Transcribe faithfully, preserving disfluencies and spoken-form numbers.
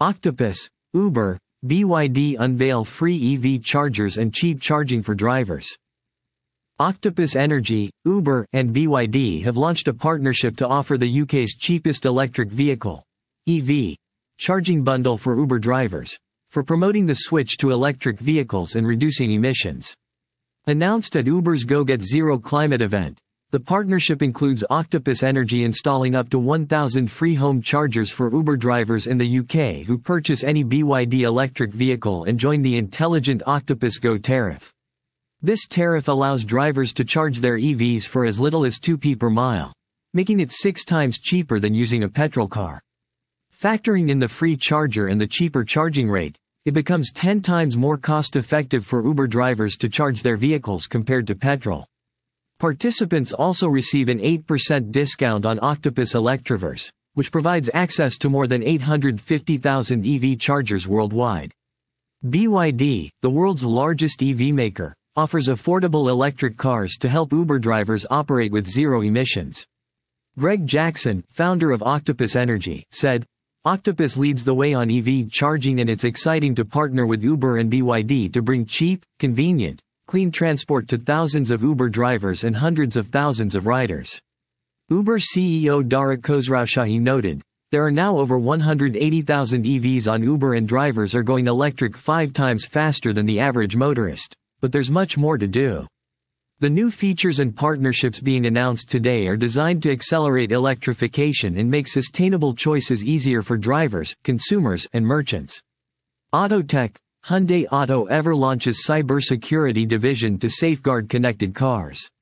Octopus, Uber, B Y D unveil free E V chargers and cheap charging for drivers. Octopus Energy, Uber, and B Y D have launched a partnership to offer the U K's cheapest electric vehicle, E V, charging bundle for Uber drivers, for promoting the switch to electric vehicles and reducing emissions. Announced at Uber's Go Get Zero climate event, the partnership includes Octopus Energy installing up to one thousand free home chargers for Uber drivers in the U K who purchase any B Y D electric vehicle and join the intelligent Octopus Go tariff. This tariff allows drivers to charge their E Vs for as little as two p per mile, making it six times cheaper than using a petrol car. Factoring in the free charger and the cheaper charging rate, it becomes ten times more cost-effective for Uber drivers to charge their vehicles compared to petrol. Participants also receive an eight percent discount on Octopus Electroverse, which provides access to more than eight hundred fifty thousand E V chargers worldwide. B Y D, the world's largest E V maker, offers affordable electric cars to help Uber drivers operate with zero emissions. Greg Jackson, founder of Octopus Energy, said, "Octopus leads the way on E V charging, and it's exciting to partner with Uber and B Y D to bring cheap, convenient, clean transport to thousands of Uber drivers and hundreds of thousands of riders." Uber C E O Dara Khosrowshahi noted, "There are now over one hundred eighty thousand E Vs on Uber and drivers are going electric five times faster than the average motorist, but there's much more to do." The new features and partnerships being announced today are designed to accelerate electrification and make sustainable choices easier for drivers, consumers, and merchants. Autotech, Hyundai Auto Ever launches cybersecurity division to safeguard connected cars.